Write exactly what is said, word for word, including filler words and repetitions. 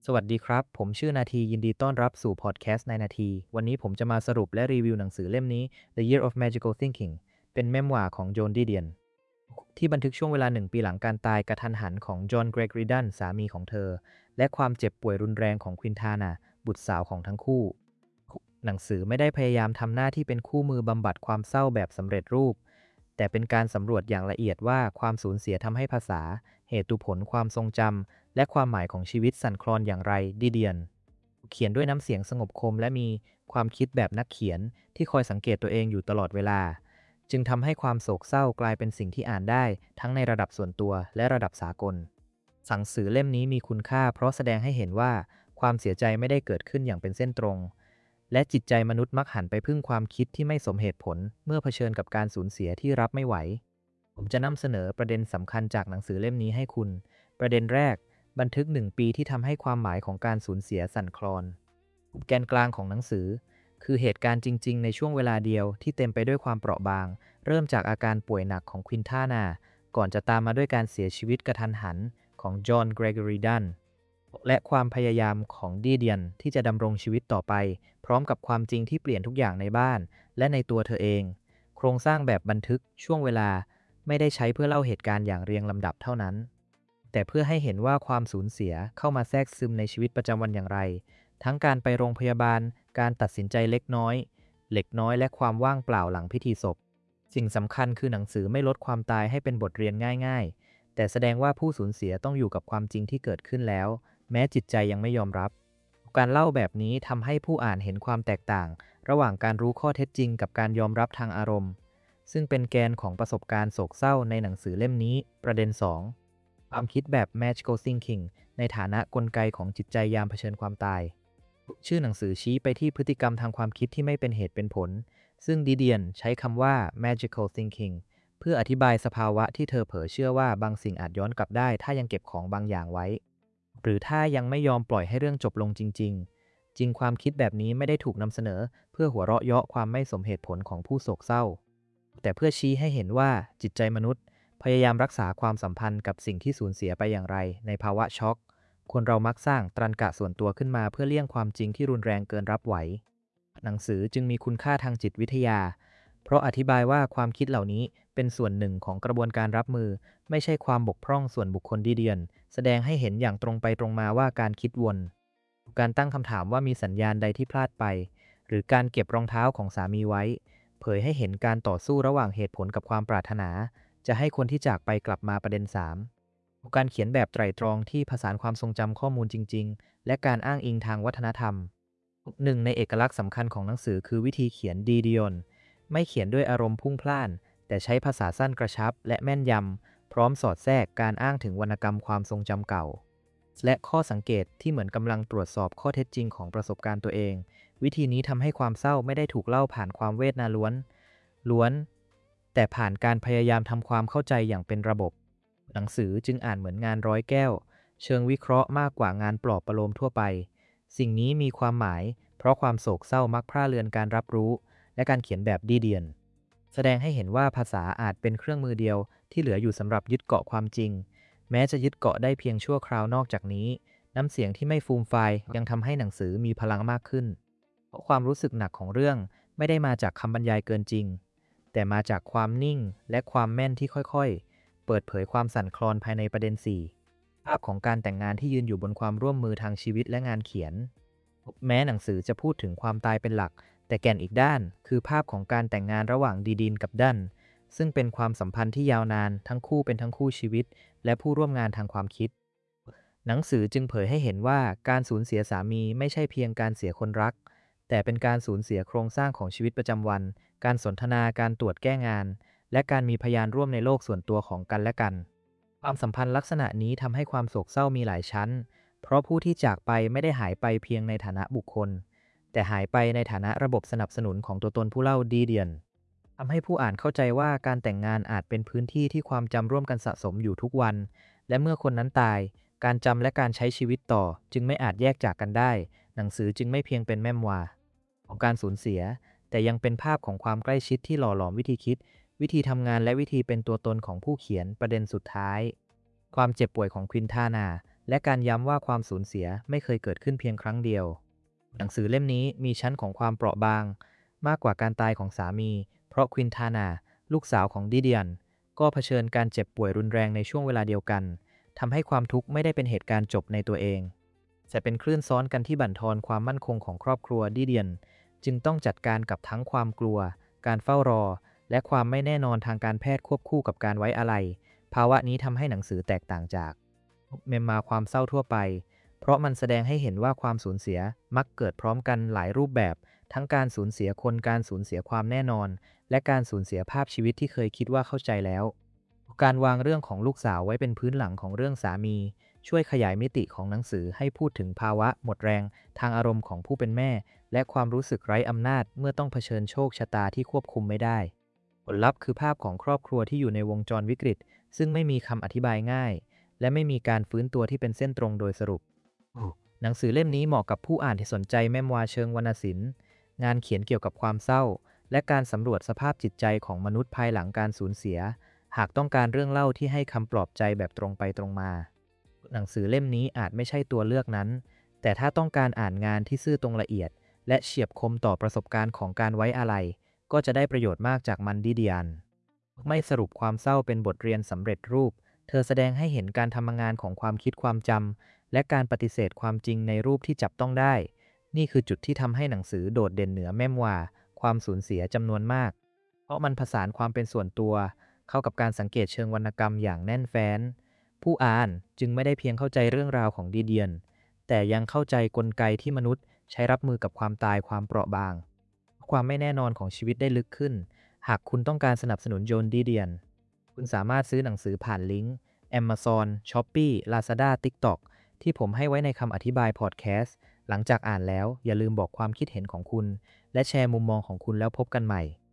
สวัสดีครับ ผมชื่อนาทียินดีต้อนรับสู่พอดแคสต์ในนาที วันนี้ผมจะมาสรุปและรีวิวหนังสือเล่มนี้ The Year of Magical Thinking เป็นเมมวาร์ของโจน ดิเดียนที่บันทึกช่วงเวลาหนึ่งปีหลังการตายกระทันหันของจอห์น เกรกอรี ดันสามีของเธอ และความเจ็บป่วยรุนแรงของควินทาน่าบุตรสาวของทั้งคู่ หนังสือไม่ได้พยายามทำหน้าที่เป็นคู่มือบำบัดความเศร้าแบบสำเร็จรูป แต่เป็นการสำรวจอย่างละเอียดว่าความสูญเสียทำให้ภาษา เหตุผลความทรงจำและความหมายของชีวิตสั่นคลอนอย่างไร ดิเดียนเขียนด้วยน้ำเสียงสงบคมและมีความคิดแบบนักเขียนที่คอยสังเกตตัวเองอยู่ตลอดเวลา จึงทำให้ความโศกเศร้ากลายเป็นสิ่งที่อ่านได้ทั้งในระดับส่วนตัวและระดับสากลหนังสือเล่มนี้มีคุณค่าเพราะแสดงให้เห็นว่าความเสียใจไม่ได้เกิดขึ้นอย่างเป็นเส้นตรงและจิตใจมนุษย์มักหันไปพึ่งความคิดที่ไม่สมเหตุผลเมื่อเผชิญกับการสูญเสียที่รับไม่ไหวผมจะนำเสนอประเด็นสำคัญจากหนังสือเล่มนี้ให้คุณประเด็นแรกบันทึกหนึ่งปีที่ทำให้ความหมายของการสูญเสียสั่นคลอนแกนกลางของหนังสือคือเหตุการณ์จริงๆในช่วงเวลาเดียวที่เต็มไปด้วยความเปราะบางเริ่มจากอาการป่วยหนักของควินทาน่าก่อนจะตามมาด้วยการเสียชีวิตกระทันหันของจอห์น เกรกอรี ดันและความพยายามของดิเดียนที่จะดำรงชีวิตต่อไปพร้อมกับความจริงที่เปลี่ยนทุกอย่างในบ้านและในตัวเธอเองโครงสร้างแบบบันทึกช่วงเวลาไม่ได้ใช้เพื่อเล่าเหตุการณ์อย่างเรียงลำดับเท่านั้นแต่เพื่อให้เห็นว่าความสูญเสียเข้ามาแทรกซึมในชีวิตประจำวันอย่างไรทั้งการไปโรงพยาบาลการตัดสินใจเล็กน้อยเล็กน้อยและความว่างเปล่าหลังพิธีศพสิ่งสำคัญคือหนังสือไม่ลดความตายให้เป็นบทเรียนง่ายๆแต่แสดงว่าผู้สูญเสียต้องอยู่กับความจริงที่เกิดขึ้นแล้วแม้จิตใจยังไม่ยอมรับการเล่าแบบนี้ทำให้ผู้อ่านเห็นความแตกต่างระหว่างการรู้ข้อเท็จจริงกับการยอมรับทางอารมณ์ซึ่งเป็นแกนของประสบการณ์โศกเศร้าในหนังสือเล่มนี้ประเด็นสองความคิดแบบ magical thinking ในฐานะกลไกของจิตใจยามเผชิญความตายชื่อหนังสือชี้ไปที่พฤติกรรมทางความคิดที่ไม่เป็นเหตุเป็นผลซึ่งดิเดียนใช้คำว่า magical thinking เพื่ออธิบายสภาวะที่เธอเผลอเชื่อว่าบางสิ่งอาจย้อนกลับได้ถ้ายังเก็บของบางอย่างไว้หรือถ้ายังไม่ยอมปล่อยให้เรื่องจบลงจริงๆจริงความคิดแบบนี้ไม่ได้ถูกนำเสนอเพื่อหัวเราะเยาะความไม่สมเหตุผลของผู้โศกเศร้าแต่เพื่อชี้ให้เห็นว่าจิตใจมนุษย์พยายามรักษาความสัมพันธ์กับสิ่งที่สูญเสียไปอย่างไรในภาวะช็อกคนเรามักสร้างตรรกะส่วนตัวขึ้นมาเพื่อเลี่ยงความจริงที่รุนแรงเกินรับไหวหนังสือจึงมีคุณค่าทางจิตวิทยาเพราะอธิบายว่าความคิดเหล่านี้เป็นส่วนหนึ่งของกระบวนการรับมือไม่ใช่ความบกพร่องส่วนบุคคลดิเดียนแสดงให้เห็นอย่างตรงไปตรงมาว่าการคิดวนการตั้งคำถามว่ามีสัญญาณใดที่พลาดไปหรือการเก็บรองเท้าของสามีไว้เผยให้เห็นการต่อสู้ระหว่างเหตุผลกับความปรารถนาจะให้คนที่จากไปกลับมาประเด็นสามการเขียนแบบไตร่ตรองที่ผสานความทรงจำข้อมูลจริงๆและการอ้างอิงทางวัฒนธรรมหนึ่งในเอกลักษณ์สำคัญของหนังสือคือวิธีเขียนดีเดียนไม่เขียนด้วยอารมณ์พุ่งพล่านแต่ใช้ภาษาสั้นกระชับและแม่นยำพร้อมสอดแทรกการอ้างถึงวรรณกรรมความทรงจำเก่าและข้อสังเกตที่เหมือนกำลังตรวจสอบข้อเท็จจริงของประสบการณ์ตัวเองวิธีนี้ทำให้ความเศร้าไม่ได้ถูกเล่าผ่านความเวทนาล้วนล้วนแต่ผ่านการพยายามทำความเข้าใจอย่างเป็นระบบหนังสือจึงอ่านเหมือนงานร้อยแก้วเชิงวิเคราะห์มากกว่างานปลอบประโลมทั่วไปสิ่งนี้มีความหมายเพราะความโศกเศร้ามักพร่าเรือนการรับรู้และการเขียนแบบดีเดียนแสดงให้เห็นว่าภาษาอาจเป็นเครื่องมือเดียวที่เหลืออยู่สำหรับยึดเกาะความจริงแม้จะยึดเกาะได้เพียงชั่วคราวนอกจากนี้น้ำเสียงที่ไม่ฟูมฟายยังทำให้หนังสือมีพลังมากขึ้นเพราะความรู้สึกหนักของเรื่องไม่ได้มาจากคำบรรยายเกินจริงแต่มาจากความนิ่งและความแม่นที่ค่อยๆเปิดเผยความสั่นคลอนภายในประเด็นสี่ภาพของการแต่งงานที่ยืนอยู่บนความร่วมมือทางชีวิตและงานเขียนแม้หนังสือจะพูดถึงความตายเป็นหลักแต่แก่นอีกด้านคือภาพของการแต่งงานระหว่างดีดีนกับดันซึ่งเป็นความสัมพันธ์ที่ยาวนานทั้งคู่เป็นทั้งคู่ชีวิตและผู้ร่วมงานทางความคิดหนังสือจึงเผยให้เห็นว่าการสูญเสียสามีไม่ใช่เพียงการเสียคนรักแต่เป็นการสูญเสียโครงสร้างของชีวิตประจำวันการสนทนาการตรวจแก้งานและการมีพยานร่วมในโลกส่วนตัวของกันและกันความสัมพันธ์ลักษณะนี้ทำให้ความโศกเศร้ามีหลายชั้นเพราะผู้ที่จากไปไม่ได้หายไปเพียงในฐานะบุคคลแต่หายไปในฐานะระบบสนับสนุนของตัวตนผู้เล่าดีเดียนทำให้ผู้อ่านเข้าใจว่าการแต่งงานอาจเป็นพื้นที่ที่ความจำร่วมกันสะสมอยู่ทุกวันและเมื่อคนนั้นตายการจำและการใช้ชีวิตต่อจึงไม่อาจแยกจากกันได้หนังสือจึงไม่เพียงเป็นแมมวาของการสูญเสียแต่ยังเป็นภาพของความใกล้ชิดที่หล่อหลอมวิธีคิดวิธีทำงานและวิธีเป็นตัวตนของผู้เขียนประเด็นสุดท้ายความเจ็บป่วยของควินทาน่าและการย้ำว่าความสูญเสียไม่เคยเกิดขึ้นเพียงครั้งเดียวหนังสือเล่มนี้มีชั้นของความเปราะบางมากกว่าการตายของสามีเพราะควินทานาลูกสาวของดิเดียนก็เผชิญการเจ็บป่วยรุนแรงในช่วงเวลาเดียวกันทำให้ความทุกข์ไม่ได้เป็นเหตุการณ์จบในตัวเองแต่เป็นคลื่นซ้อนกันที่บั่นทอนความมั่นคงของครอบครัวดิเดียนจึงต้องจัดการกับทั้งความกลัวการเฝ้ารอและความไม่แน่นอนทางการแพทย์ควบคู่กับการไว้อาลัยภาวะนี้ทำให้หนังสือแตกต่างจากเมมมาความเศร้าทั่วไปเพราะมันแสดงให้เห็นว่าความสูญเสียมักเกิดพร้อมกันหลายรูปแบบทั้งการสูญเสียคนการสูญเสียความแน่นอนและการสูญเสียภาพชีวิตที่เคยคิดว่าเข้าใจแล้วการวางเรื่องของลูกสาวไว้เป็นพื้นหลังของเรื่องสามีช่วยขยายมิติของหนังสือให้พูดถึงภาวะหมดแรงทางอารมณ์ของผู้เป็นแม่และความรู้สึกไร้อำนาจเมื่อต้องเผชิญโชคชะตาที่ควบคุมไม่ได้ผลลัพธ์คือภาพของครอบครัวที่อยู่ในวงจรวิกฤตซึ่งไม่มีคำอธิบายง่ายและไม่มีการฟื้นตัวที่เป็นเส้นตรงโดยสรุปหนังสือเล่มนี้เหมาะกับผู้อ่านที่สนใจแมมวาเชิงวรรณศิลป์งานเขียนเกี่ยวกับความเศร้าและการสำรวจสภาพจิตใจของมนุษย์ภายหลังการสูญเสียหากต้องการเรื่องเล่าที่ให้คำปลอบใจแบบตรงไปตรงมาหนังสือเล่มนี้อาจไม่ใช่ตัวเลือกนั้นแต่ถ้าต้องการอ่านงานที่ซื่อตรงละเอียดและเฉียบคมต่อประสบการณ์ของการไว้อาลัยก็จะได้ประโยชน์มากจากมันดิเดียนไม่สรุปความเศร้าเป็นบทเรียนสำเร็จรูปเธอแสดงให้เห็นการทำงานของความคิดความจำและการปฏิเสธความจริงในรูปที่จับต้องได้นี่คือจุดที่ทำให้หนังสือโดดเด่นเหนือแมมวาความสูญเสียจำนวนมากเพราะมันผสานความเป็นส่วนตัวเข้ากับการสังเกตเชิงวรรณกรรมอย่างแน่นแฟ้นผู้อ่านจึงไม่ได้เพียงเข้าใจเรื่องราวของดิเดียนแต่ยังเข้าใจกลไกที่มนุษย์ใช้รับมือกับความตายความเปราะบางความไม่แน่นอนของชีวิตได้ลึกขึ้นหากคุณต้องการสนับสนุนโจนดิเดียนคุณสามารถซื้อหนังสือผ่านลิงก์ Amazon, Shopee, Lazada, TikTok ที่ผมให้ไว้ในคำอธิบายพอดแคสต์หลังจากอ่านแล้วอย่าลืมบอกความคิดเห็นของคุณและแชร์มุมมองของคุณแล้วพบกันใหม่